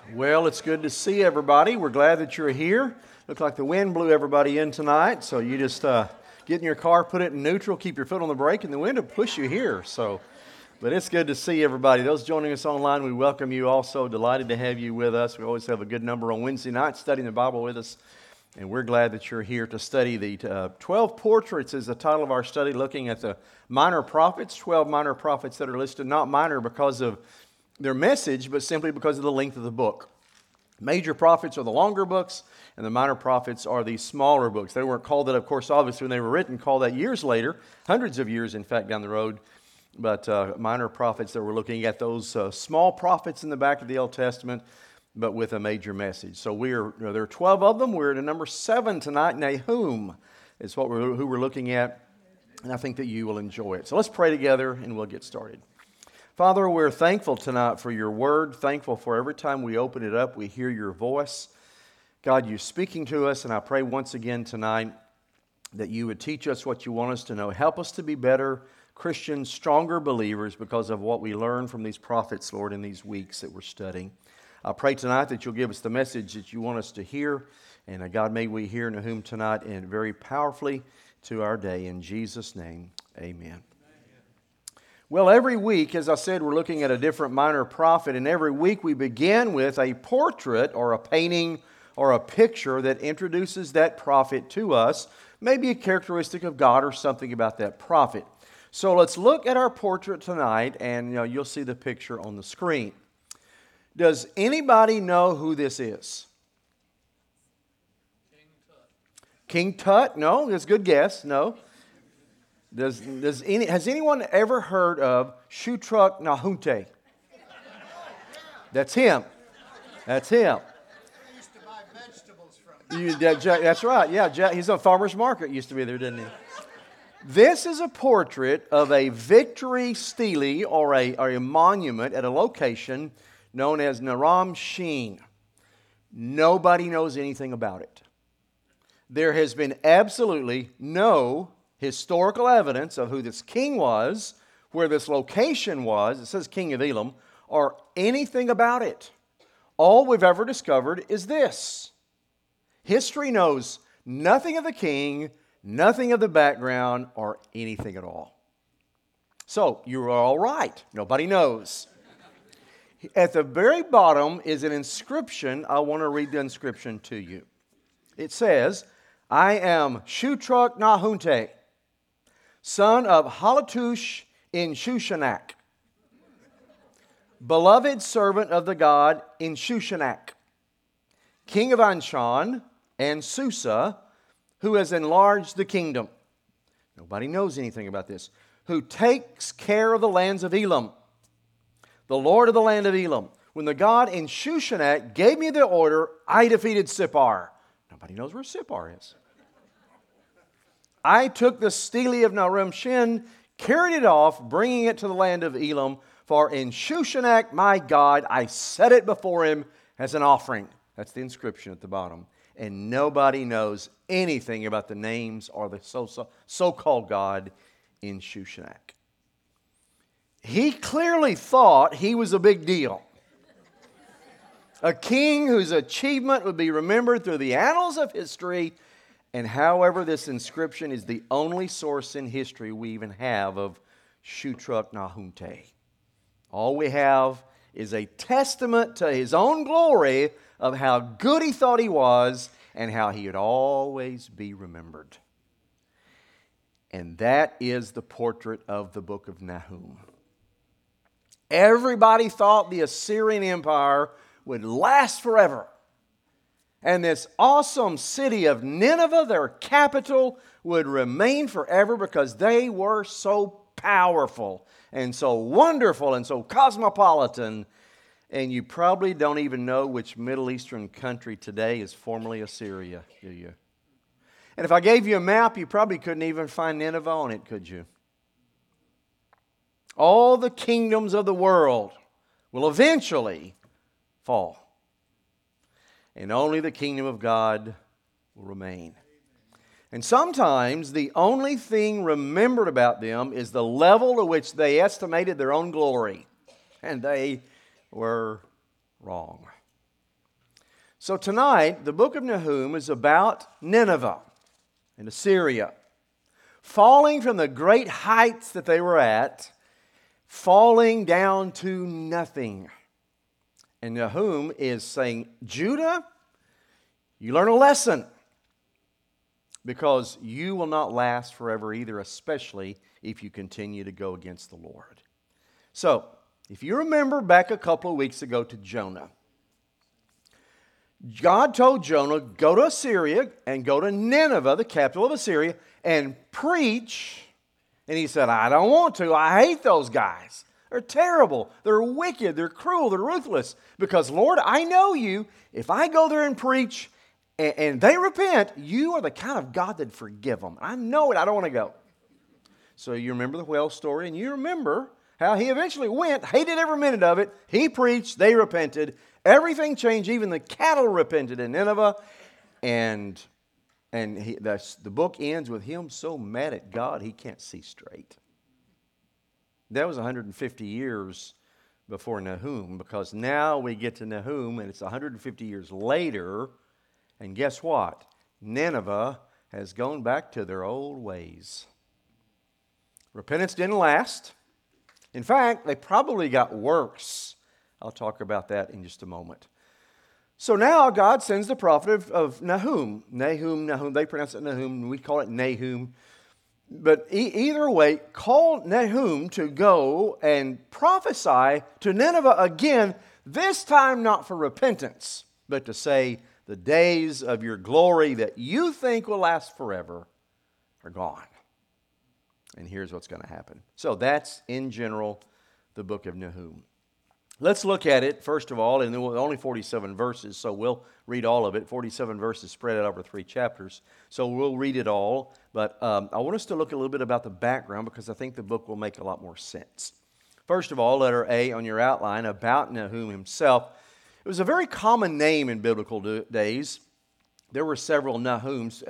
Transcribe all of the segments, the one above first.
Well, it's good to see everybody. We're glad that you're here. Looks like the wind blew everybody in tonight, so you just get in your car, put it in neutral, keep your foot on the brake, and the wind will push you here. But it's good to see everybody. Those joining us online, we welcome you also. Delighted to have you with us. We always have a good number on Wednesday nights studying the Bible with us, and we're glad that you're here to study the 12 Portraits is the title of our study, looking at the minor prophets, 12 minor prophets that are listed, not minor because of their message, but simply because of the length of the book. Major prophets are the longer books, and the minor prophets are the smaller books. They weren't called that, of course, obviously, when they were written, called that years later, hundreds of years, in fact, down the road. But minor prophets that we're looking at, those small prophets in the back of the Old Testament, but with a major message. So there are 12 of them. We're at number 7 tonight. Nahum is who we're looking at, and I think that you will enjoy it. So let's pray together, and we'll get started. Father, we're thankful tonight for your word, thankful for every time we open it up, we hear your voice. God, you're speaking to us, and I pray once again tonight that you would teach us what you want us to know. Help us to be better Christians, stronger believers because of what we learned from these prophets, Lord, in these weeks that we're studying. I pray tonight that you'll give us the message that you want us to hear, and God, may we hear Nahum tonight and very powerfully to our day. In Jesus' name, amen. Well, every week, as I said, we're looking at a different minor prophet, and every week we begin with a portrait or a painting or a picture that introduces that prophet to us, maybe a characteristic of God or something about that prophet. So let's look at our portrait tonight, and you'll see the picture on the screen. Does anybody know who this is? King Tut? No, that's a good guess. No. Has anyone ever heard of Shutruk Nahunte? That's him. That's him. I used to buy vegetables from him. That's right. Yeah, Jack, he's on Farmer's Market. Used to be there, didn't he? This is a portrait of a victory stele or a monument at a location known as Naram Sheen. Nobody knows anything about it. There has been absolutely no historical evidence of who this king was, where this location was, it says King of Elam, or anything about it. All we've ever discovered is this. History knows nothing of the king, nothing of the background, or anything at all. So, you're all right. Nobody knows. At the very bottom is an inscription. I want to read the inscription to you. It says, I am Shutruk Nahunte, son of Halatush in Shushanak, beloved servant of the God in Shushanak, king of Anshan and Susa, who has enlarged the kingdom. Nobody knows anything about this. Who takes care of the lands of Elam, the Lord of the land of Elam. When the God in Shushanak gave me the order, I defeated Sippar. Nobody knows where Sippar is. I took the stele of Naram Shin, carried it off, bringing it to the land of Elam. For in Shushanak, my God, I set it before him as an offering. That's the inscription at the bottom. And nobody knows anything about the names or the so-called God in Shushanak. He clearly thought he was a big deal. A king whose achievement would be remembered through the annals of history. And however, this inscription is the only source in history we even have of Shutruk Nahunte. All we have is a testament to his own glory of how good he thought he was and how he would always be remembered. And that is the portrait of the book of Nahum. Everybody thought the Assyrian Empire would last forever. And this awesome city of Nineveh, their capital, would remain forever because they were so powerful and so wonderful and so cosmopolitan. And you probably don't even know which Middle Eastern country today is formerly Assyria, do you? And if I gave you a map, you probably couldn't even find Nineveh on it, could you? All the kingdoms of the world will eventually fall. And only the kingdom of God will remain. And sometimes the only thing remembered about them is the level to which they estimated their own glory. And they were wrong. So tonight, the book of Nahum is about Nineveh and Assyria, falling from the great heights that they were at, falling down to nothing. And Nahum is saying, Judah, you learn a lesson, because you will not last forever either, especially if you continue to go against the Lord. So, if you remember back a couple of weeks ago to Jonah, God told Jonah, go to Assyria and go to Nineveh, the capital of Assyria, and preach. And he said, I don't want to. I hate those guys. They're terrible. They're wicked. They're cruel. They're ruthless. Because, Lord, I know you. If I go there and preach and they repent, you are the kind of God that'd forgive them. I know it. I don't want to go. So you remember the whale story, and you remember how he eventually went, hated every minute of it. He preached. They repented. Everything changed. Even the cattle repented in Nineveh. And the book ends with him so mad at God he can't see straight. That was 150 years before Nahum, because now we get to Nahum and it's 150 years later, and guess what? Nineveh has gone back to their old ways. Repentance didn't last. In fact, they probably got worse. I'll talk about that in just a moment. So now God sends the prophet of Nahum. Nahum, they pronounce it Nahum, we call it Nahum. But either way, call Nahum to go and prophesy to Nineveh again, this time not for repentance, but to say, the days of your glory that you think will last forever are gone. And here's what's going to happen. So that's, in general, the book of Nahum. Let's look at it, first of all, and then only 47 verses, so we'll read all of it. 47 verses spread out over 3 chapters, so we'll read it all. But I want us to look a little bit about the background, because I think the book will make a lot more sense. First of all, letter A on your outline, about Nahum himself. It was a very common name in biblical days. There were several Nahums,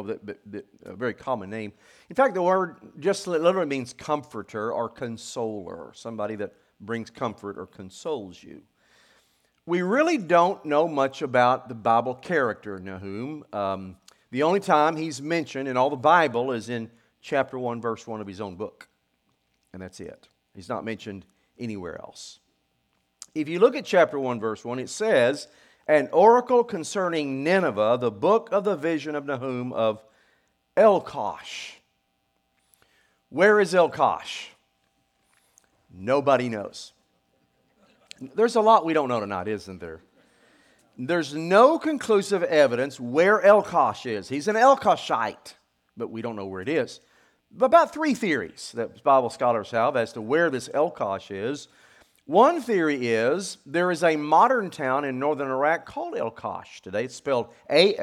a very common name. In fact, the word just literally means comforter or consoler, somebody that brings comfort or consoles you. We really don't know much about the Bible character Nahum. The only time he's mentioned in all the Bible is in chapter 1, verse 1 of his own book. And that's it. He's not mentioned anywhere else. If you look at chapter 1, verse 1, it says, an oracle concerning Nineveh, the book of the vision of Nahum of Elkosh. Where is Elkosh? Nobody knows. There's a lot we don't know tonight, isn't there? There's no conclusive evidence where Elkosh is. He's an Elkoshite, but we don't know where it is. About 3 theories that Bible scholars have as to where this Elkosh is. One theory is there is a modern town in northern Iraq called Elkosh today. It's spelled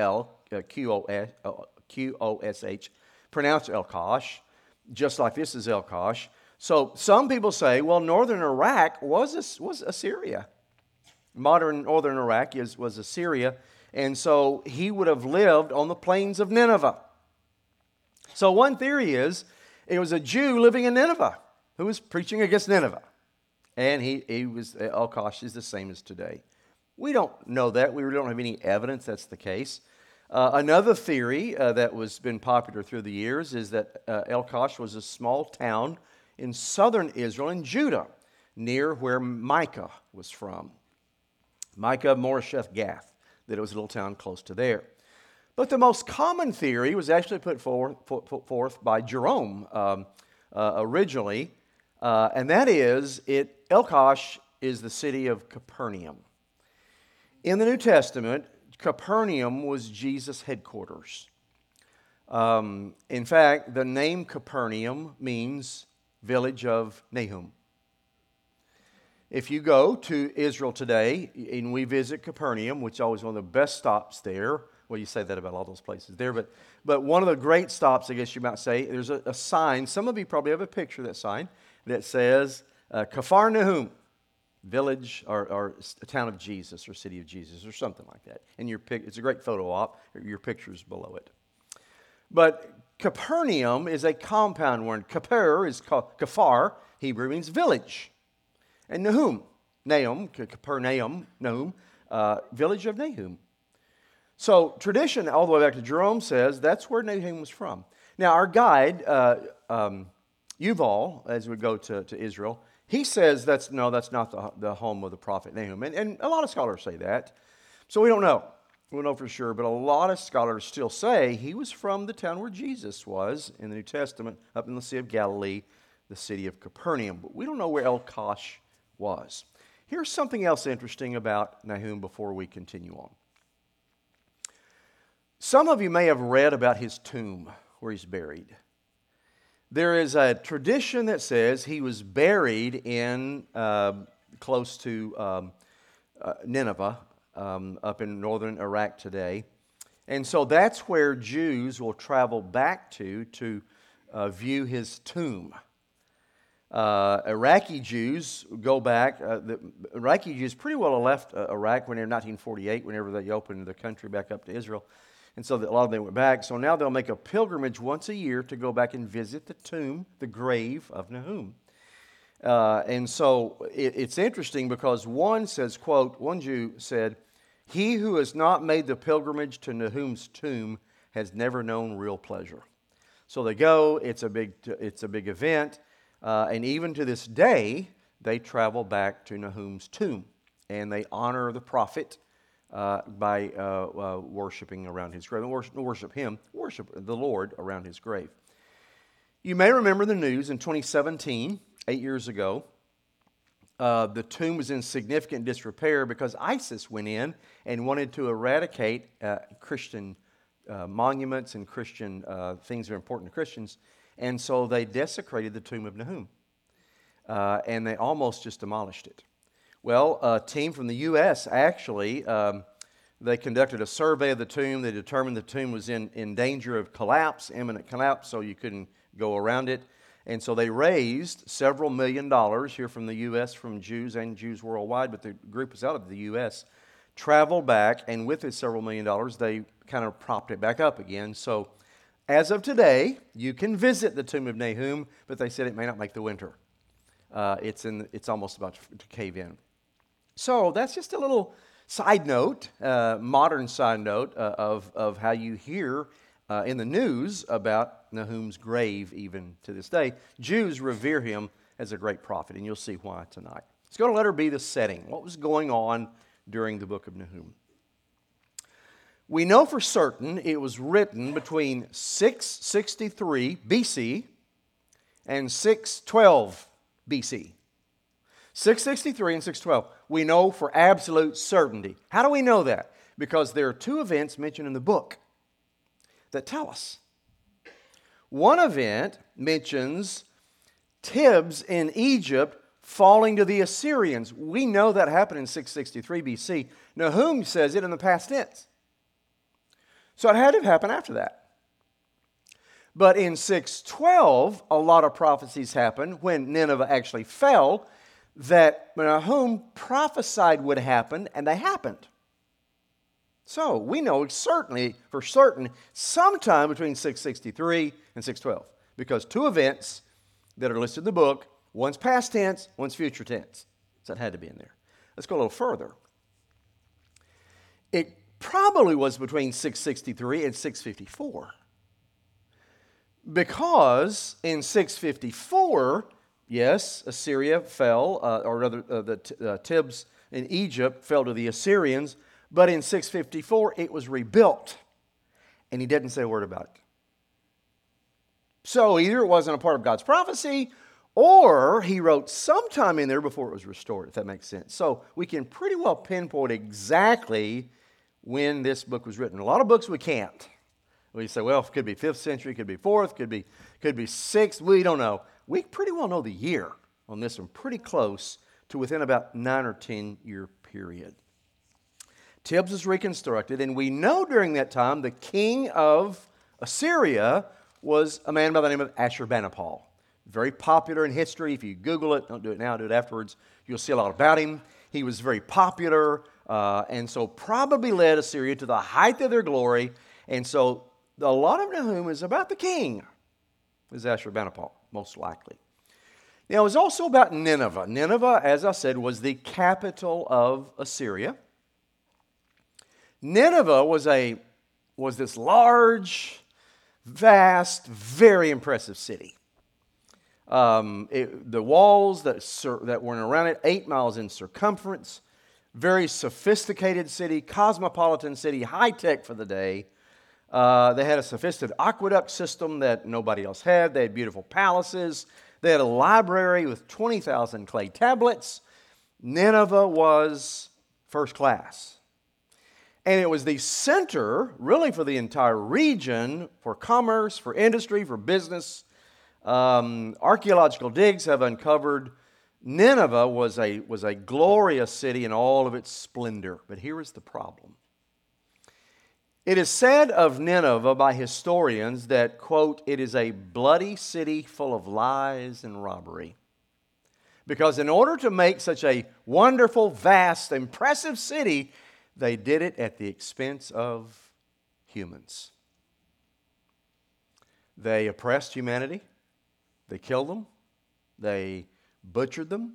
A-L-Q-O-S-H, pronounced Elkosh, just like this is Elkosh. So some people say, well, northern Iraq was Assyria. Modern northern Iraq was Assyria, and so he would have lived on the plains of Nineveh. So one theory is it was a Jew living in Nineveh who was preaching against Nineveh. And Elkosh is the same as today. We don't know that. We really don't have any evidence that's the case. Another theory that has been popular through the years is that Elkosh was a small town in southern Israel, in Judah, near where Micah was from. Micah of Moresheth Gath, that it was a little town close to there. But the most common theory was actually put forth by Jerome originally, and that is, Elkosh is the city of Capernaum. In the New Testament, Capernaum was Jesus' headquarters. In fact, the name Capernaum means village of Nahum. If you go to Israel today and we visit Capernaum, which is always one of the best stops there, well, you say that about all those places there, but one of the great stops, I guess you might say, there's a sign. Some of you probably have a picture of that sign that says Kfar Nahum, village or a town of Jesus or city of Jesus or something like that. And it's a great photo op. Your picture's below it. But Capernaum is a compound word. Kaper is Kafar, Hebrew means village. And Nahum, Capernaum, Nahum, village of Nahum. So tradition, all the way back to Jerome, says that's where Nahum was from. Now, our guide, Yuval, as we go to Israel, he says that's not the home of the prophet Nahum. And a lot of scholars say that. So we don't know. We don't know for sure. But a lot of scholars still say he was from the town where Jesus was in the New Testament, up in the Sea of Galilee, the city of Capernaum. But we don't know where El-Kosh was. Here's something else interesting about Nahum before we continue on. Some of you may have read about his tomb where he's buried. There is a tradition that says he was buried in close to Nineveh, up in northern Iraq today. And so that's where Jews will travel back to view his tomb. Iraqi Jews go back. The Iraqi Jews pretty well left Iraq in 1948, whenever they opened the country back up to Israel. And so a lot of them went back. So now they'll make a pilgrimage once a year to go back and visit the tomb, the grave of Nahum. And so it's interesting because one says, quote, one Jew said, "He who has not made the pilgrimage to Nahum's tomb has never known real pleasure." So they go. It's a big event. And even to this day, they travel back to Nahum's tomb. And they honor the prophet by worshiping around his grave. Worship the Lord around his grave. You may remember the news in 2017, 8 years ago. The tomb was in significant disrepair because ISIS went in and wanted to eradicate Christian monuments and Christian things that are important to Christians. And so they desecrated the tomb of Nahum. And they almost just demolished it. Well, a team from the U.S. actually, they conducted a survey of the tomb. They determined the tomb was in danger of collapse, imminent collapse, so you couldn't go around it. And so they raised several $1 million here from the U.S., from Jews and Jews worldwide, but the group was out of the U.S., traveled back, and with this several $1 million, they kind of propped it back up again. So as of today, you can visit the tomb of Nahum, but they said it may not make the winter. It's almost about to cave in. So that's just a little side note, modern side note of how you hear in the news about Nahum's grave even to this day. Jews revere him as a great prophet, and you'll see why tonight. Let's go to letter B, the setting. What was going on during the book of Nahum? We know for certain it was written between 663 BC and 612 BC. 663 and 612. We know for absolute certainty. How do we know that? Because there are two events mentioned in the book that tell us. One event mentions Tibs in Egypt falling to the Assyrians. We know that happened in 663 BC. Nahum says it in the past tense. So it had to have happened after that. But in 612, a lot of prophecies happened when Nineveh actually fell that Nahum prophesied would happen, and they happened. So we know certainly, for certain, sometime between 663 and 612, because two events that are listed in the book, one's past tense, one's future tense. So it had to be in there. Let's go a little further. It probably was between 663 and 654. Because in 654, yes, Assyria fell, or rather the Tibs in Egypt fell to the Assyrians, but in 654 it was rebuilt, and he didn't say a word about it. So either it wasn't a part of God's prophecy, or he wrote sometime in there before it was restored, if that makes sense. So we can pretty well pinpoint exactly when this book was written. A lot of books we can't. We say, well, it could be 5th century, could be 4th, could be 6th. We don't know. We pretty well know the year on this one, pretty close to within about 9 or 10 year period. Tibs was reconstructed, and we know during that time the king of Assyria was a man by the name of Ashurbanipal. Very popular in history. If you Google it, don't do it now, do it afterwards, you'll see a lot about him. He was very popular, and so probably led Assyria to the height of their glory. And so a lot of Nahum is about the king, is Ashurbanipal, most likely. Now, it was also about Nineveh. Nineveh, as I said, was the capital of Assyria. Nineveh was this large, vast, very impressive city. The walls that were around it, 8 miles in circumference, very sophisticated city, cosmopolitan city, high tech for the day. They had a sophisticated aqueduct system that nobody else had. They had beautiful palaces. They had a library with 20,000 clay tablets. Nineveh was first class. And it was the center, really, for the entire region, for commerce, for industry, for business. Archaeological digs have uncovered Nineveh was a glorious city in all of its splendor. But here is the problem. It is said of Nineveh by historians that, quote, it is a bloody city full of lies and robbery. Because in order to make such a wonderful, vast, impressive city, they did it at the expense of humans. They oppressed humanity. They killed them. They butchered them.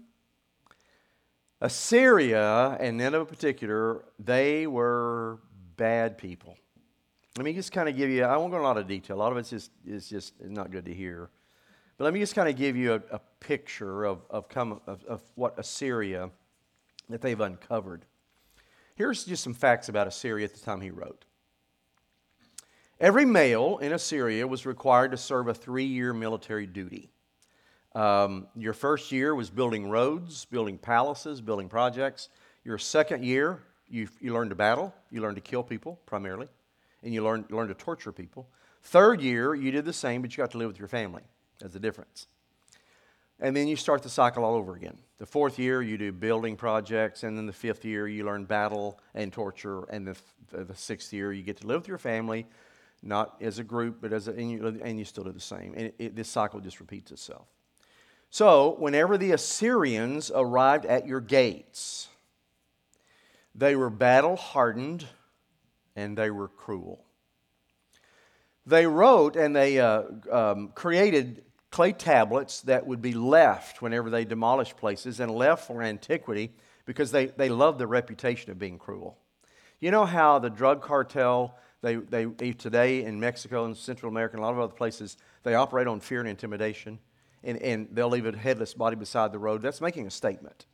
Assyria, and Nineveh in particular, they were bad people. Let me just kind of give you, I won't go into a lot of detail. A lot of it's just not good to hear. But let me just kind of give you a picture of what Assyria, that they've uncovered. Here's just some facts about Assyria at the time he wrote. Every male in Assyria was required to serve a 3-year military duty. Your first year was building roads, building palaces, building projects. Your second year, you learned to battle. You learned to kill people, primarily. And you learned to torture people. Third year, you did the same, but you got to live with your family. That's the difference. And then you start the cycle all over again. The fourth year, you do building projects. And then the fifth year, you learn battle and torture. And the sixth year, you get to live with your family, not as a group, but and you still do the same. And this cycle just repeats itself. So, whenever the Assyrians arrived at your gates, they were battle-hardened and they were cruel. They wrote and they created clay tablets that would be left whenever they demolished places, and left for antiquity because they loved the reputation of being cruel. You know how the drug cartel, they today in Mexico and Central America and a lot of other places, they operate on fear and intimidation, and they'll leave a headless body beside the road. That's making a statement.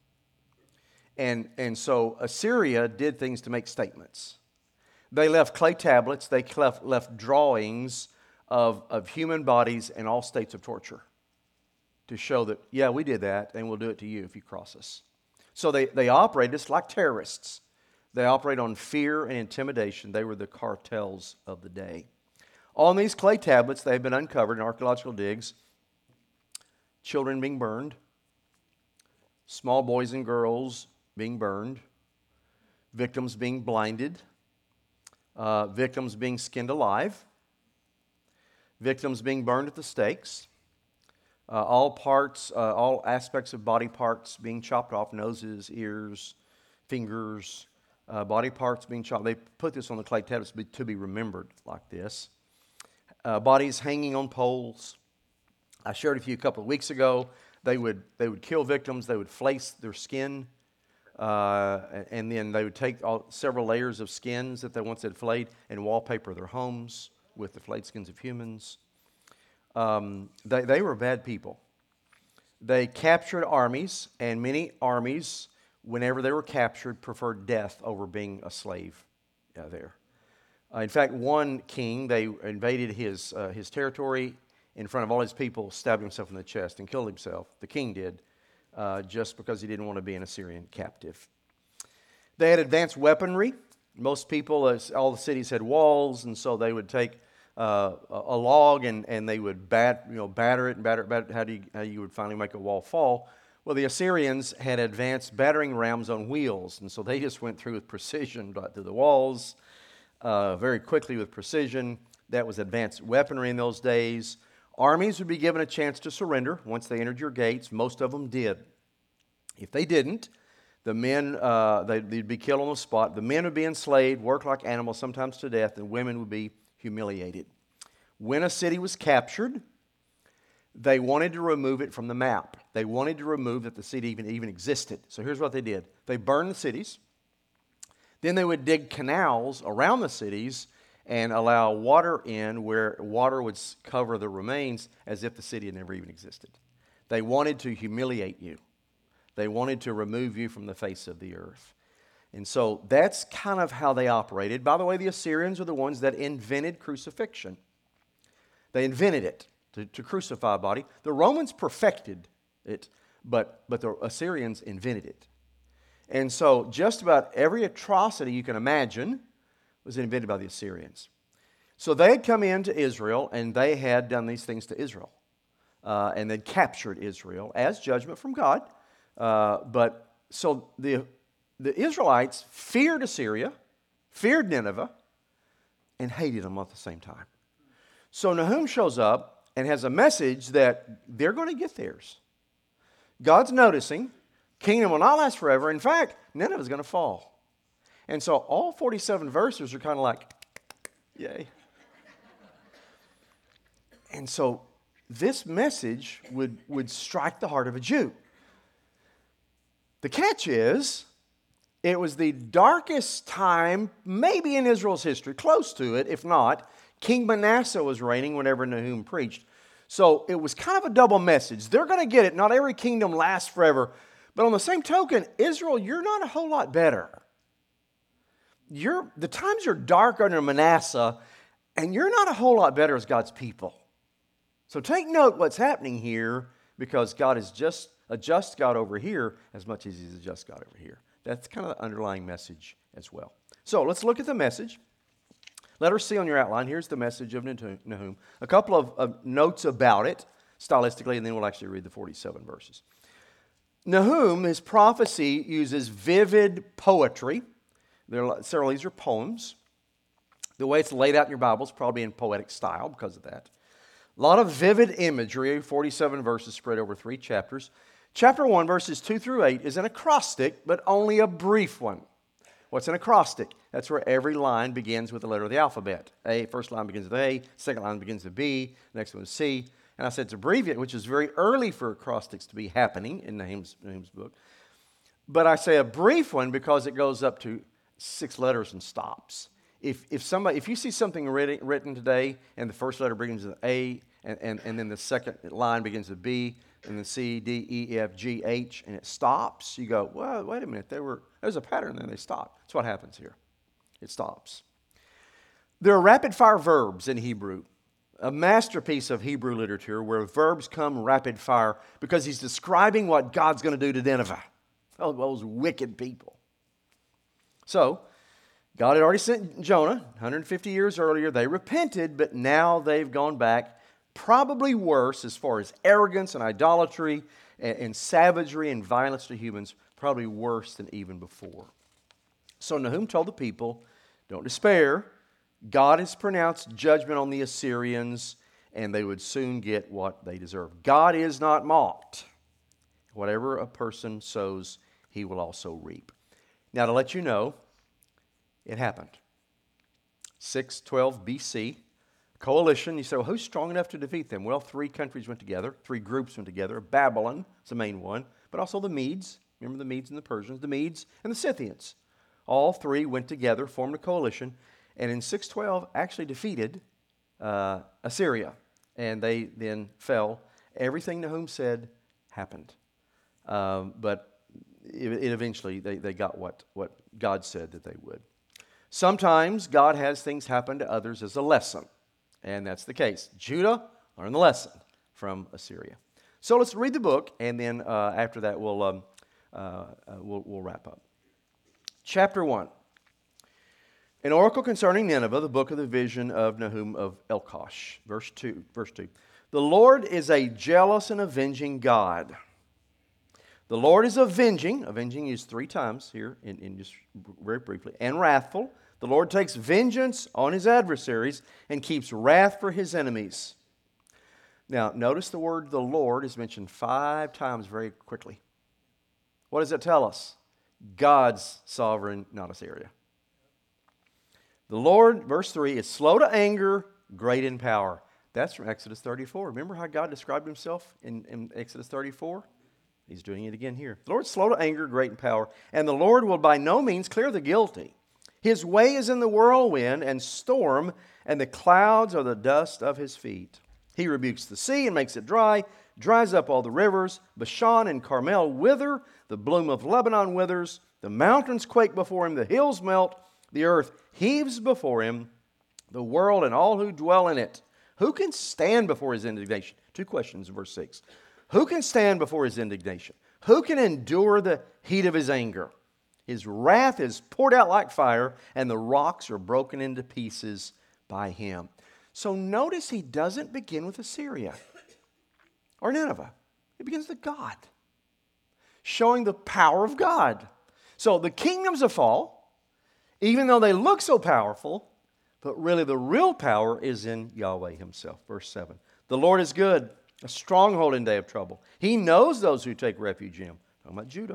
And so Assyria did things to make statements. They left clay tablets. They left drawings of human bodies in all states of torture to show that, yeah, we did that, and we'll do it to you if you cross us. So they operate just like terrorists. They operate on fear and intimidation. They were the cartels of the day. On these clay tablets, they have been uncovered in archaeological digs. Children being burned. Small boys and girls being burned. Victims being blinded. Victims being skinned alive. Victims being burned at the stakes. All aspects of body parts being chopped off. Noses, ears, fingers, body parts being chopped. They put this on the clay tablets to be remembered like this. Bodies hanging on poles. I shared with you a couple of weeks ago. They would kill victims. They would flace their skin. And then they would take several layers of skins that they once had flayed and wallpaper their homes with the flayed skins of humans. They were bad people. They captured armies, and many armies, whenever they were captured, preferred death over being a slave there. In fact, one king, they invaded his territory in front of all his people, stabbed himself in the chest and killed himself. The king did. Just because he didn't want to be an Assyrian captive. They had advanced weaponry. Most people, all the cities had walls, and so they would take a log and they would batter it. How you would finally make a wall fall? Well, the Assyrians had advanced battering rams on wheels, and so they just went through with precision through the walls very quickly with precision. That was advanced weaponry in those days. Armies would be given a chance to surrender once they entered your gates. Most of them did. If they didn't, the men, they'd be killed on the spot. The men would be enslaved, work like animals, sometimes to death, and women would be humiliated. When a city was captured, they wanted to remove it from the map. They wanted to remove that the city even existed. So here's what they did. They burned the cities. Then they would dig canals around the cities and allow water in where water would cover the remains as if the city had never even existed. They wanted to humiliate you. They wanted to remove you from the face of the earth. And so that's kind of how they operated. By the way, the Assyrians are the ones that invented crucifixion. They invented it to crucify a body. The Romans perfected it, but the Assyrians invented it. And so just about every atrocity you can imagine was invented by the Assyrians. So they had come into Israel, and they had done these things to Israel. And they'd captured Israel as judgment from God. But so the Israelites feared Assyria, feared Nineveh, and hated them at the same time. So Nahum shows up and has a message that they're going to get theirs. God's noticing. Kingdom will not last forever. In fact, Nineveh is going to fall. And so all 47 verses are kind of like, yay. And so this message would strike the heart of a Jew. The catch is, it was the darkest time, maybe in Israel's history, close to it, if not. King Manasseh was reigning whenever Nahum preached. So it was kind of a double message. They're going to get it. Not every kingdom lasts forever. But on the same token, Israel, you're not a whole lot better. The times are dark under Manasseh, and you're not a whole lot better as God's people. So take note what's happening here, because God is just a just God over here as much as He's a just God over here. That's kind of the underlying message as well. So let's look at the message. Letter C on your outline. Here's the message of Nahum. A couple of notes about it, stylistically, and then we'll actually read the 47 verses. Nahum, his prophecy uses vivid poetry. Several of these are poems. The way it's laid out in your Bible is probably in poetic style because of that. A lot of vivid imagery, 47 verses spread over 3 chapters. Chapter 1, verses 2 through 8 is an acrostic, but only a brief one. What's an acrostic? That's where every line begins with the letter of the alphabet. First line begins with A, second line begins with B, next one is C. And I said it's abbreviated, which is very early for acrostics to be happening in Nahum's book. But I say a brief one because it goes up to 6 letters and stops. If you see something written today and the first letter begins with A and then the second line begins with B and then C, D, E, F, G, H, and it stops, you go, well, wait a minute, there's a pattern there, and they stop. That's what happens here. It stops. There are rapid-fire verbs in Hebrew, a masterpiece of Hebrew literature where verbs come rapid-fire because he's describing what God's going to do to Nineveh. Oh, those wicked people. So, God had already sent Jonah 150 years earlier. They repented, but now they've gone back, probably worse as far as arrogance and idolatry and savagery and violence to humans, probably worse than even before. So Nahum told the people, don't despair. God has pronounced judgment on the Assyrians, and they would soon get what they deserve. God is not mocked. Whatever a person sows, he will also reap. Now, to let you know, it happened. 612 BC, coalition. You say, well, who's strong enough to defeat them? Well, 3 countries went together, 3 groups went together. Babylon is the main one, but also the Medes. Remember the Medes and the Persians, the Medes and the Scythians. All 3 went together, formed a coalition, and in 612 actually defeated Assyria. And they then fell. Everything Nahum said happened. But it eventually, they got what God said that they would. Sometimes God has things happen to others as a lesson. And that's the case. Judah learned the lesson from Assyria. So let's read the book, and then after that we'll wrap up. Chapter 1. An oracle concerning Nineveh, the book of the vision of Nahum of Elkosh. Verse 2. The Lord is a jealous and avenging God. The Lord is avenging used 3 times here, in just very briefly, and wrathful. The Lord takes vengeance on his adversaries and keeps wrath for his enemies. Now, notice the word the Lord is mentioned 5 times very quickly. What does it tell us? God's sovereign, not Assyria. The Lord, verse 3, is slow to anger, great in power. That's from Exodus 34. Remember how God described himself in Exodus 34? He's doing it again here. The Lord's slow to anger, great in power, and the Lord will by no means clear the guilty. His way is in the whirlwind and storm, and the clouds are the dust of his feet. He rebukes the sea and makes it dry, dries up all the rivers. Bashan and Carmel wither, the bloom of Lebanon withers. The mountains quake before him, the hills melt, the earth heaves before him, the world and all who dwell in it. Who can stand before his indignation? Two questions in verse 6. Who can stand before his indignation? Who can endure the heat of his anger? His wrath is poured out like fire, and the rocks are broken into pieces by him. So notice he doesn't begin with Assyria or Nineveh. He begins with God, showing the power of God. So the kingdoms of fall, even though they look so powerful, but really the real power is in Yahweh himself. Verse 7. The Lord is good, a stronghold in day of trouble. He knows those who take refuge in him. Talking about Judah.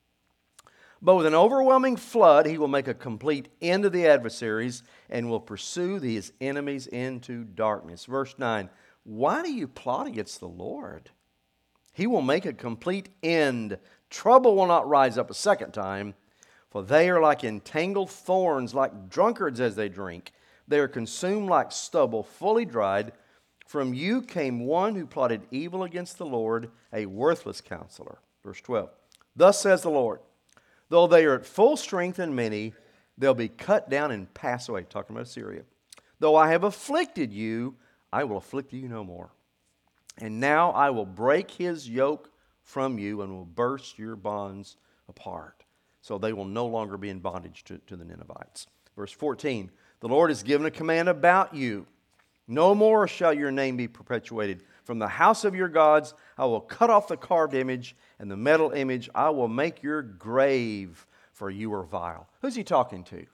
But with an overwhelming flood, he will make a complete end of the adversaries and will pursue his enemies into darkness. Verse 9, why do you plot against the Lord? He will make a complete end. Trouble will not rise up a second time, for they are like entangled thorns, like drunkards as they drink. They are consumed like stubble, fully dried. From you came one who plotted evil against the Lord, a worthless counselor. Verse 12, thus says the Lord, though they are at full strength and many, they'll be cut down and pass away. Talking about Assyria. Though I have afflicted you, I will afflict you no more. And now I will break his yoke from you and will burst your bonds apart. So they will no longer be in bondage to the Ninevites. Verse 14, the Lord has given a command about you. No more shall your name be perpetuated. From the house of your gods I will cut off the carved image and the metal image. I will make your grave, for you are vile. Who's he talking to?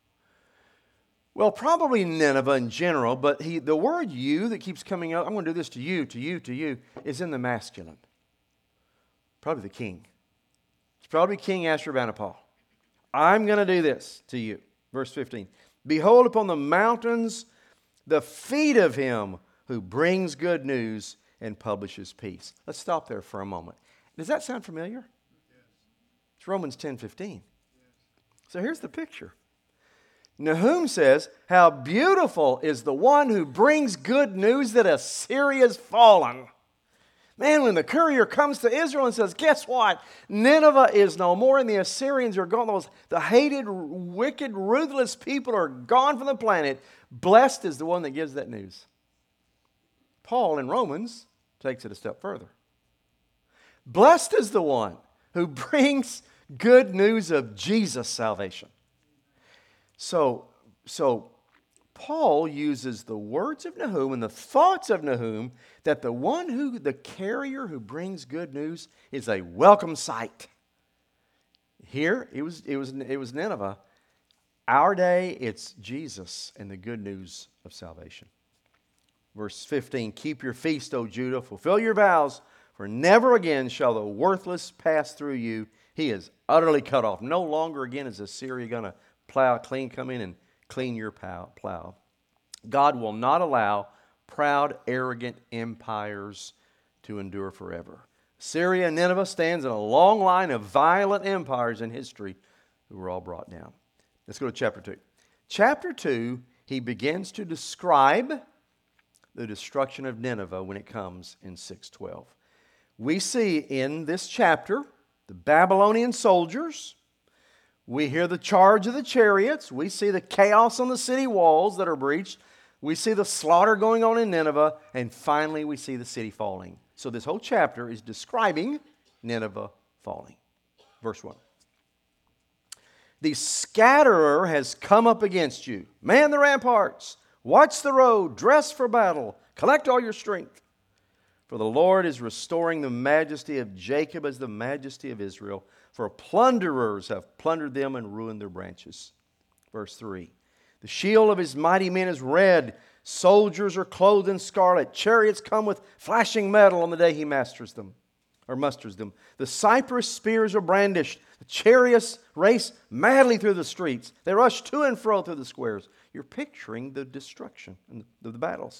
Well, probably Nineveh in general, but the word you that keeps coming up, I'm going to do this to you, is in the masculine. Probably the king. It's probably King Ashurbanipal. I'm going to do this to you. Verse 15. Behold upon the mountains the feet of him who brings good news and publishes peace. Let's stop there for a moment. Does that sound familiar? Yes. It's Romans 10:15. Yes. So here's the picture. Nahum says, how beautiful is the one who brings good news that Assyria's fallen. Man, when the courier comes to Israel and says, guess what? Nineveh is no more and the Assyrians are gone. The hated, wicked, ruthless people are gone from the planet. Blessed is the one that gives that news. Paul in Romans takes it a step further. Blessed is the one who brings good news of Jesus' salvation. So Paul uses the words of Nahum and the thoughts of Nahum that the carrier who brings good news is a welcome sight. Here, it was Nineveh. Our day, it's Jesus and the good news of salvation. Verse 15, keep your feast, O Judah, fulfill your vows, for never again shall the worthless pass through you. He is utterly cut off. No longer again is Assyria going to come in and clean your plow. God will not allow proud, arrogant empires to endure forever. Syria and Nineveh stands in a long line of violent empires in history who were all brought down. Let's go to chapter 2. Chapter 2, he begins to describe the destruction of Nineveh when it comes in 6:12. We see in this chapter the Babylonian soldiers. We hear the charge of the chariots. We see the chaos on the city walls that are breached. We see the slaughter going on in Nineveh. And finally, we see the city falling. So this whole chapter is describing Nineveh falling. Verse 1. The scatterer has come up against you. Man the ramparts. Watch the road. Dress for battle. Collect all your strength. For the Lord is restoring the majesty of Jacob as the majesty of Israel. For plunderers have plundered them and ruined their branches. Verse 3. The shield of his mighty men is red. Soldiers are clothed in scarlet. Chariots come with flashing metal on the day he musters them. The cypress spears are brandished. The chariots race madly through the streets. They rush to and fro through the squares. You're picturing the destruction of the battles.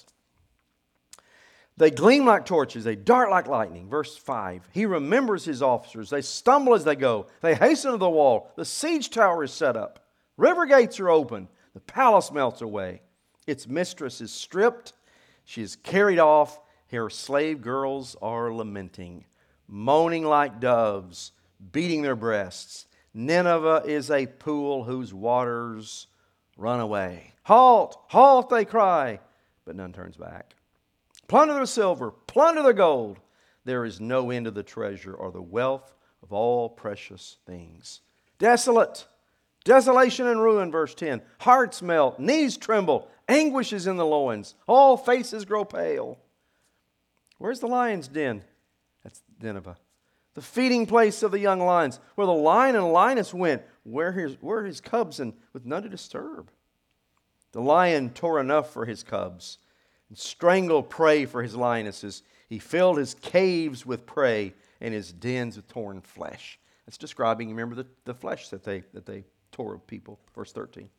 They gleam like torches. They dart like lightning. Verse 5. He remembers his officers. They stumble as they go. They hasten to the wall. The siege tower is set up. River gates are open. The palace melts away. Its mistress is stripped. She is carried off. Her slave girls are lamenting, moaning like doves, beating their breasts. Nineveh is a pool whose waters run away. Halt, halt, they cry, but none turns back. Plunder the silver, plunder the gold. There is no end to the treasure or the wealth of all precious things. Desolate, desolation and ruin, verse 10. Hearts melt, knees tremble, anguish is in the loins. All faces grow pale. Where's the lion's den? That's Nineveh. The feeding place of the young lions, where the lion and lioness went, where his cubs and with none to disturb. The lion tore enough for his cubs and strangled prey for his lionesses. He filled his caves with prey and his dens with torn flesh. That's describing, remember, the flesh that they tore of people. Verse 13.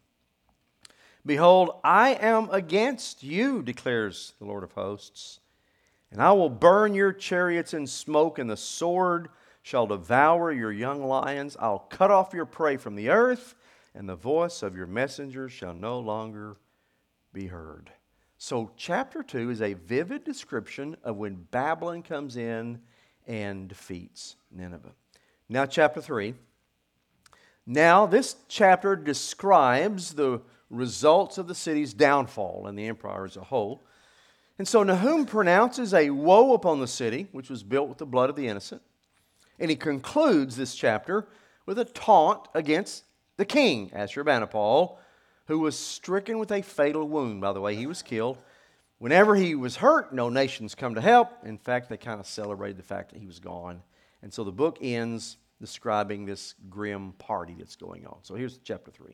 Behold, I am against you, declares the Lord of hosts, and I will burn your chariots in smoke, and the sword shall devour your young lions. I'll cut off your prey from the earth, and the voice of your messengers shall no longer be heard. So chapter 2 is a vivid description of when Babylon comes in and defeats Nineveh. Now chapter 3. Now this chapter describes the results of the city's downfall and the empire as a whole. And so Nahum pronounces a woe upon the city, which was built with the blood of the innocent. And he concludes this chapter with a taunt against the king, Ashurbanipal, who was stricken with a fatal wound. By the way, he was killed. Whenever he was hurt, no nations come to help. In fact, they kind of celebrated the fact that he was gone. And so the book ends describing this grim party that's going on. So here's chapter 3.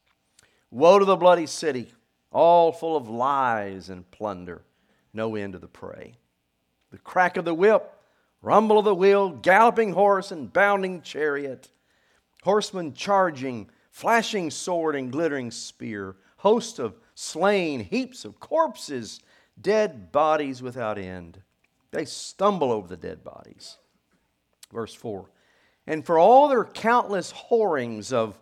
Woe to the bloody city, all full of lies and plunder. No end to the prey. The crack of the whip, rumble of the wheel, galloping horse and bounding chariot, horsemen charging, flashing sword and glittering spear, host of slain, heaps of corpses, dead bodies without end. They stumble over the dead bodies. Verse 4. And for all their countless whorings of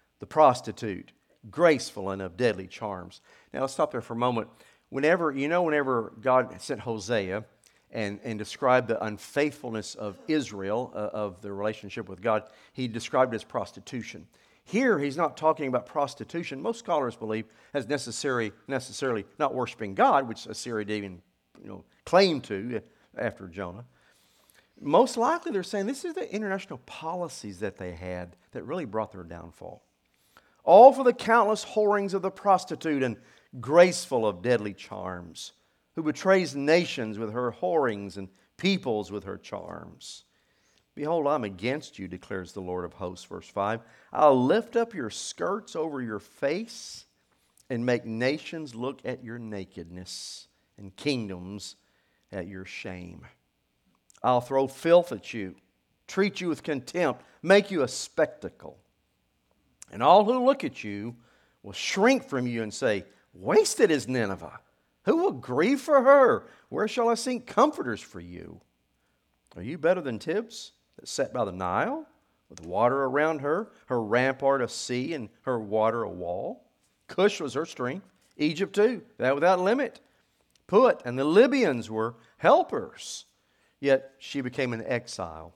the graceful and of deadly charms. Now let's stop there for a moment. Whenever God sent Hosea and described the unfaithfulness of Israel, of their relationship with God, he described it as prostitution. Here, he's not talking about prostitution. Most scholars believe as necessarily not worshiping God, which Assyria didn't even claim to after Jonah. Most likely, they're saying this is the international policies that they had that really brought their downfall. All for the countless whorings of the prostitute and graceful of deadly charms, who betrays nations with her whorings and peoples with her charms. Behold, I'm against you, declares the Lord of hosts, verse 5. I'll lift up your skirts over your face and make nations look at your nakedness and kingdoms at your shame. I'll throw filth at you, treat you with contempt, make you a spectacle. And all who look at you will shrink from you and say, wasted is Nineveh. Who will grieve for her? Where shall I seek comforters for you? Are you better than Tibs, that sat by the Nile, with water around her, her rampart a sea, and her water a wall? Cush was her strength, Egypt too, that without limit. Put and the Libyans were helpers, yet she became an exile.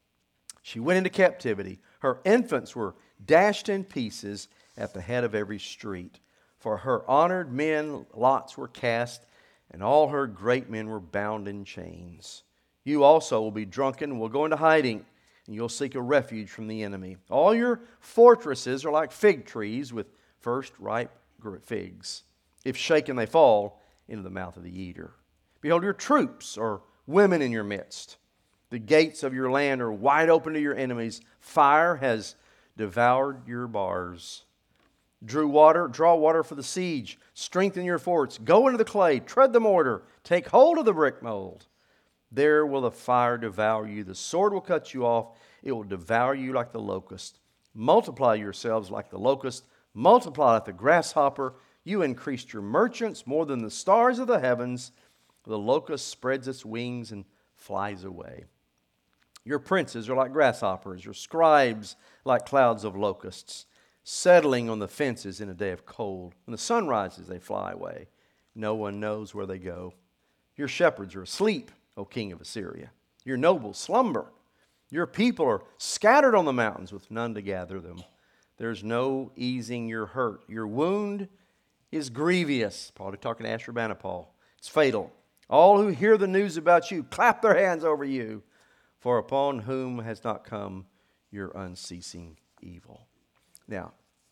She went into captivity. Her infants were dashed in pieces at the head of every street. For her honored men lots were cast, and all her great men were bound in chains. You also will be drunken and will go into hiding, and you'll seek a refuge from the enemy. All your fortresses are like fig trees with first ripe figs. If shaken, they fall into the mouth of the eater. Behold, your troops are women in your midst. The gates of your land are wide open to your enemies. Fire has devoured your bars. Draw water for the siege. Strengthen your forts. Go into the clay. Tread the mortar. Take hold of the brick mold. There will the fire devour you. The sword will cut you off. It will devour you like the locust. Multiply yourselves like the locust. Multiply like the grasshopper. You increased your merchants more than the stars of the heavens. The locust spreads its wings and flies away. Your princes are like grasshoppers. Your scribes like clouds of locusts. settling on the fences in a day of cold. When the sun rises, they fly away. No one knows where they go. Your shepherds are asleep, O king of Assyria. Your nobles slumber. Your people are scattered on the mountains with none to gather them. There's no easing your hurt. Your wound is grievous. Probably talking to Ashurbanipal. It's fatal. All who hear the news about you clap their hands over you, for upon whom has not come your unceasing evil. Now,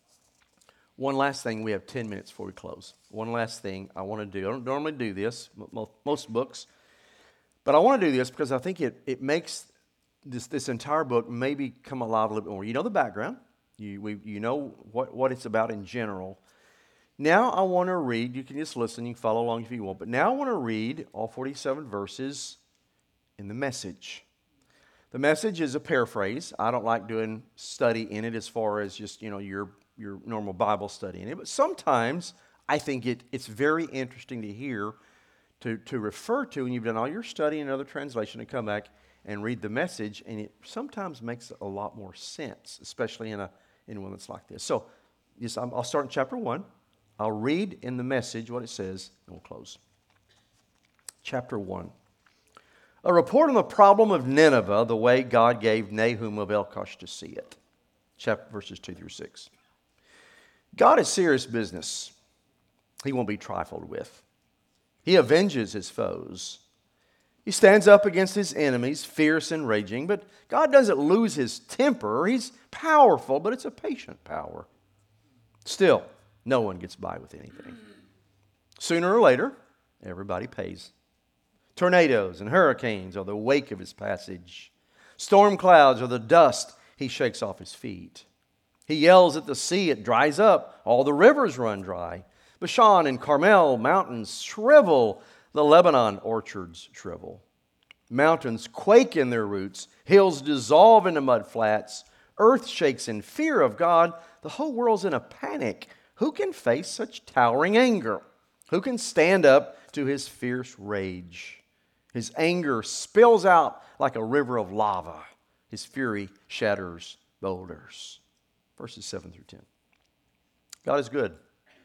one last thing. We have 10 minutes before we close. One last thing I want to do. I don't normally do this, most books, but I want to do this because I think it makes this entire book maybe come alive a little bit more. You know the background. You know what it's about in general. Now I want to read. You can just listen. You can follow along if you want. But now I want to read all 47 verses in the Message. The Message is a paraphrase. I don't like doing study in it as far as just your normal Bible study in it. But sometimes I think it's very interesting to hear, to refer to, when you've done all your study in another translation, to come back and read the Message, and it sometimes makes a lot more sense, especially in one that's like this. So I'll start in chapter 1. I'll read in the Message what it says, and we'll close. Chapter 1. A report on the problem of Nineveh, the way God gave Nahum of Elkosh to see it. Verses 2 through 6. God is serious business. He won't be trifled with. He avenges his foes. He stands up against his enemies, fierce and raging, but God doesn't lose his temper. He's powerful, but it's a patient power. Still, no one gets by with anything. Sooner or later, everybody pays. Tornadoes and hurricanes are the wake of his passage. Storm clouds are the dust he shakes off his feet. He yells at the sea, it dries up. All the rivers run dry. Bashan and Carmel mountains shrivel. The Lebanon orchards shrivel. Mountains quake in their roots. Hills dissolve into mud flats. Earth shakes in fear of God. The whole world's in a panic. Who can face such towering anger? Who can stand up to his fierce rage? His anger spills out like a river of lava. His fury shatters boulders. Verses 7 through 10. God is good.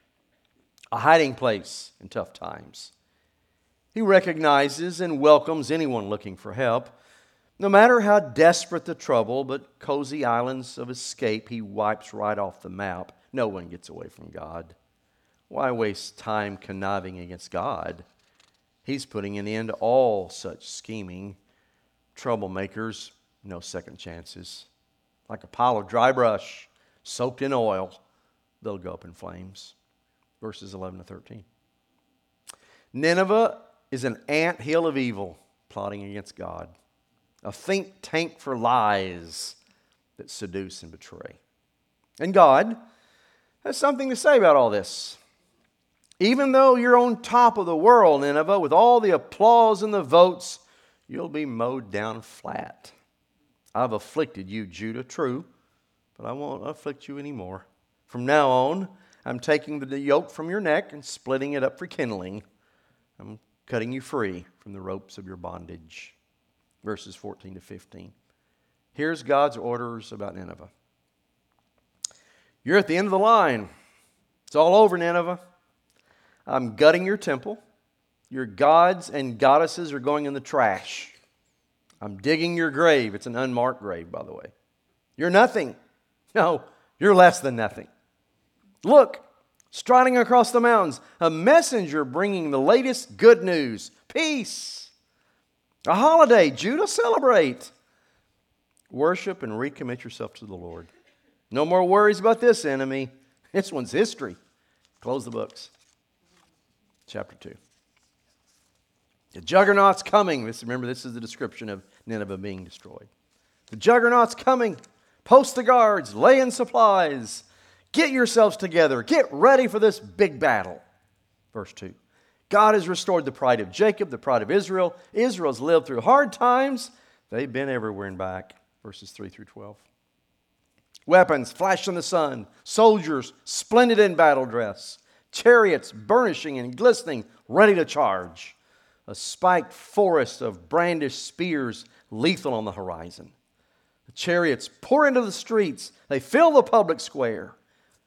A hiding place in tough times. He recognizes and welcomes anyone looking for help. No matter how desperate the trouble, but cozy islands of escape he wipes right off the map. No one gets away from God. Why waste time conniving against God? He's putting an end to all such scheming. Troublemakers, no second chances. Like a pile of dry brush soaked in oil, they'll go up in flames. Verses 11 to 13. Nineveh is an anthill of evil plotting against God. A think tank for lies that seduce and betray. And God has something to say about all this. Even though you're on top of the world, Nineveh, with all the applause and the votes, you'll be mowed down flat. I've afflicted you, Judah, true, but I won't afflict you anymore. From now on, I'm taking the yoke from your neck and splitting it up for kindling. I'm cutting you free from the ropes of your bondage. Verses 14 to 15. Here's God's orders about Nineveh. You're at the end of the line. It's all over, Nineveh. I'm gutting your temple. Your gods and goddesses are going in the trash. I'm digging your grave. It's an unmarked grave, by the way. You're nothing. No, you're less than nothing. Look, striding across the mountains, a messenger bringing the latest good news. Peace. A holiday. Judah, celebrate. Worship and recommit yourself to the Lord. No more worries about this enemy. This one's history. Close the books. Chapter 2. The juggernaut's coming. Remember, this is the description of Nineveh being destroyed. The juggernaut's coming. Post the guards. Lay in supplies. Get yourselves together. Get ready for this big battle. Verse 2. God has restored the pride of Jacob, the pride of Israel. Israel's lived through hard times. They've been everywhere and back. Verses 3 through 12. Weapons flashed in the sun. Soldiers splendid in battle dress. Chariots burnishing and glistening, ready to charge. A spiked forest of brandished spears, lethal on the horizon. The chariots pour into the streets. They fill the public square.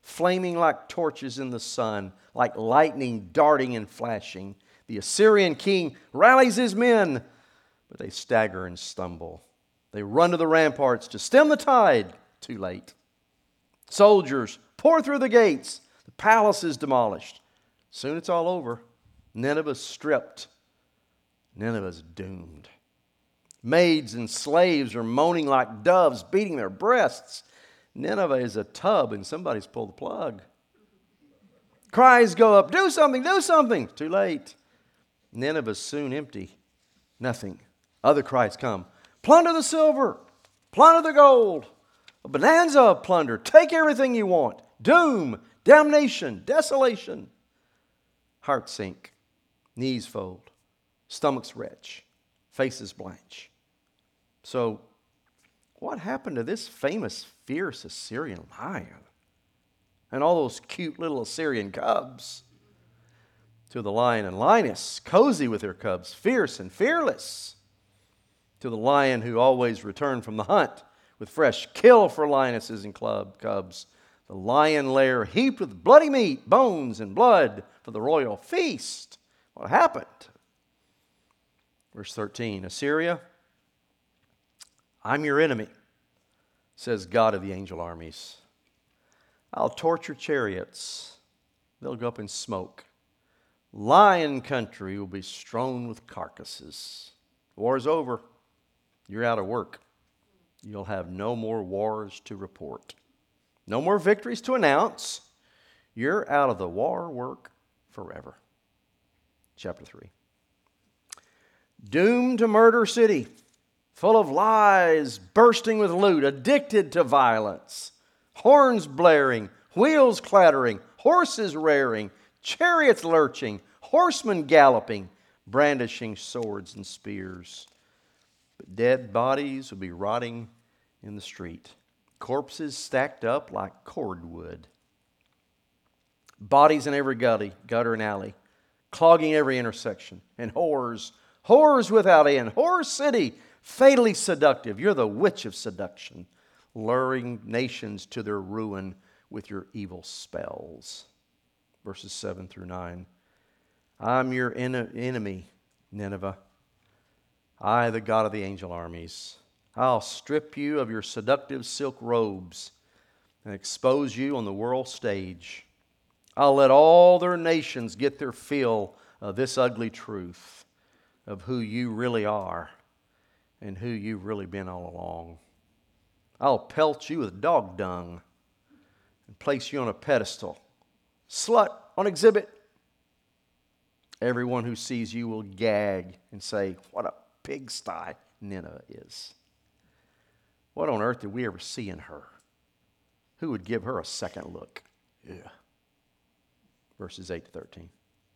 flaming like torches in the sun, like lightning darting and flashing. The Assyrian king rallies his men, but they stagger and stumble. They run to the ramparts to stem the tide. Too late. Soldiers pour through the gates. The palace is demolished. Soon it's all over. Nineveh's stripped. Nineveh's doomed. Maids and slaves are moaning like doves, beating their breasts. Nineveh is a tub and somebody's pulled the plug. Cries go up, do something, do something. Too late. Nineveh's soon empty. Nothing. Other cries come. Plunder the silver. Plunder the gold. A bonanza of plunder. Take everything you want. Doom, damnation, desolation. Hearts sink. Knees fold. Stomachs retch. Faces blanch. So, what happened to this famous, fierce Assyrian lion? And all those cute little Assyrian cubs? To the lion and lioness, cozy with their cubs, fierce and fearless. To the lion who always returned from the hunt with fresh kill for lionesses and cubs. The lion lair heaped with bloody meat, bones, and blood for the royal feast. What happened? Verse 13, Assyria, I'm your enemy, says God of the angel armies. I'll torture chariots. They'll go up in smoke. Lion country will be strewn with carcasses. War's over. You're out of work. You'll have no more wars to report. No more victories to announce. You're out of the war work forever. Chapter 3. Doomed to murder city, full of lies, bursting with loot, addicted to violence, horns blaring, wheels clattering, horses rearing, chariots lurching, horsemen galloping, brandishing swords and spears. But dead bodies will be rotting in the street, corpses stacked up like cordwood. Bodies in every gutter and alley, clogging every intersection, and whores without end, whore city, fatally seductive. You're the witch of seduction, luring nations to their ruin with your evil spells. Verses 7 through 9. I'm your enemy, Nineveh. I, the God of the angel armies. I'll strip you of your seductive silk robes and expose you on the world stage. I'll let all their nations get their fill of this ugly truth of who you really are and who you've really been all along. I'll pelt you with dog dung and place you on a pedestal. Slut on exhibit. Everyone who sees you will gag and say, what a pigsty Nineveh is. What on earth did we ever see in her? Who would give her a second look? Yeah. Verses 8 to 13.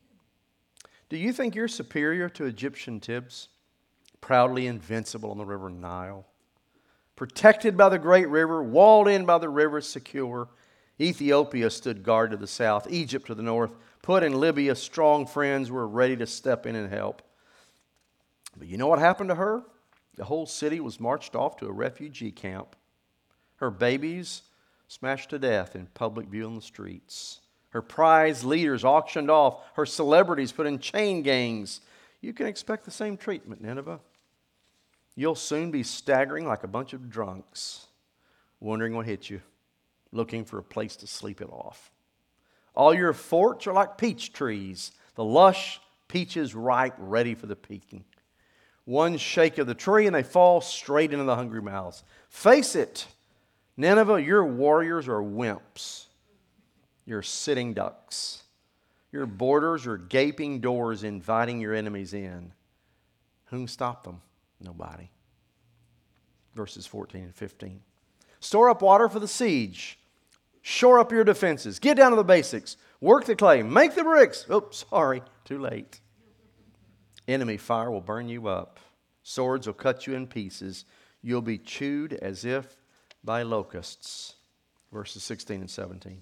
Do you think you're superior to Egyptian Tibs, proudly invincible on the river Nile? Protected by the great river, walled in by the river secure, Ethiopia stood guard to the south, Egypt to the north. Put in Libya, strong friends were ready to step in and help. But you know what happened to her? The whole city was marched off to a refugee camp. Her babies smashed to death in public view on the streets. Her prize leaders auctioned off. Her celebrities put in chain gangs. You can expect the same treatment, Nineveh. You'll soon be staggering like a bunch of drunks, wondering what hit you, looking for a place to sleep it off. All your forts are like peach trees, the lush peaches ripe, ready for the picking. One shake of the tree and they fall straight into the hungry mouths. Face it, Nineveh, your warriors are wimps. You're sitting ducks. Your borders are gaping doors inviting your enemies in. Whom stopped them? Nobody. Verses 14 and 15. Store up water for the siege. Shore up your defenses. Get down to the basics. Work the clay. Make the bricks. Oops, sorry. Too late. Enemy fire will burn you up. Swords will cut you in pieces. You'll be chewed as if by locusts. Verses 16 and 17.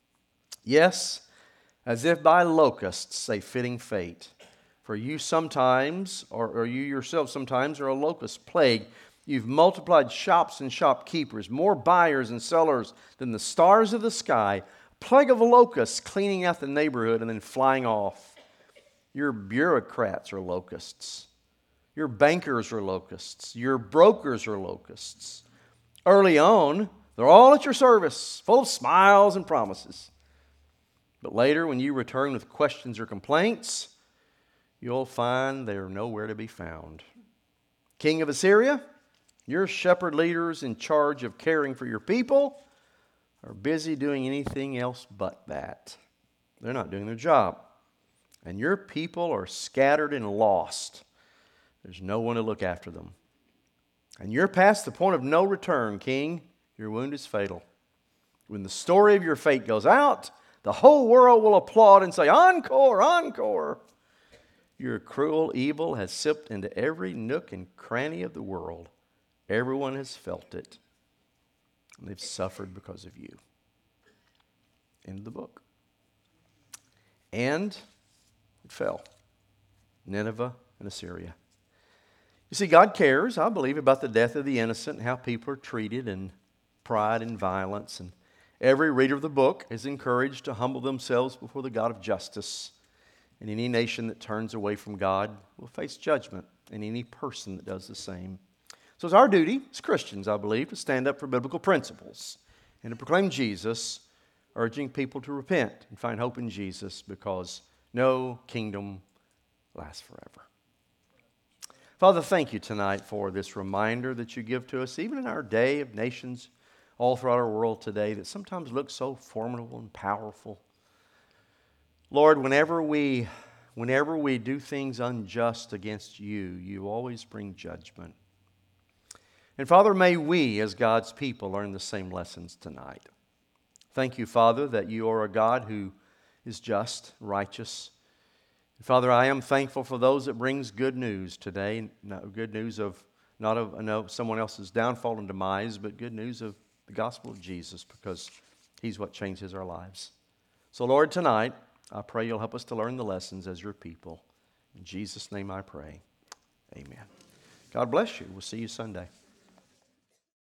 Yes, as if by locusts, a fitting fate. For you sometimes, or you yourself sometimes, are a locust plague. You've multiplied shops and shopkeepers, more buyers and sellers than the stars of the sky. Plague of the locusts cleaning out the neighborhood and then flying off. Your bureaucrats are locusts. Your bankers are locusts. Your brokers are locusts. Early on, they're all at your service, full of smiles and promises. But later, when you return with questions or complaints, you'll find they are nowhere to be found. King of Assyria, your shepherd leaders in charge of caring for your people are busy doing anything else but that. They're not doing their job. And your people are scattered and lost. There's no one to look after them. And you're past the point of no return, King. Your wound is fatal. When the story of your fate goes out, the whole world will applaud and say, "Encore, encore." Your cruel evil has sipped into every nook and cranny of the world. Everyone has felt it. And they've suffered because of you. End of the book. And it fell. Nineveh and Assyria. You see, God cares, I believe, about the death of the innocent and how people are treated and pride and violence. And every reader of the book is encouraged to humble themselves before the God of justice. And any nation that turns away from God will face judgment, and any person that does the same. So it's our duty as Christians, I believe, to stand up for biblical principles and to proclaim Jesus, urging people to repent and find hope in Jesus, because no kingdom lasts forever. Father, thank you tonight for this reminder that you give to us, even in our day of nations all throughout our world today that sometimes look so formidable and powerful. Lord, whenever we do things unjust against you, you always bring judgment. And Father, may we as God's people learn the same lessons tonight. Thank you, Father, that you are a God who is just, righteous. And Father, I am thankful for those that brings good news today. Good news of not of someone else's downfall and demise, but good news of the gospel of Jesus, because he's what changes our lives. So Lord, tonight, I pray you'll help us to learn the lessons as your people. In Jesus' name I pray. Amen. God bless you. We'll see you Sunday.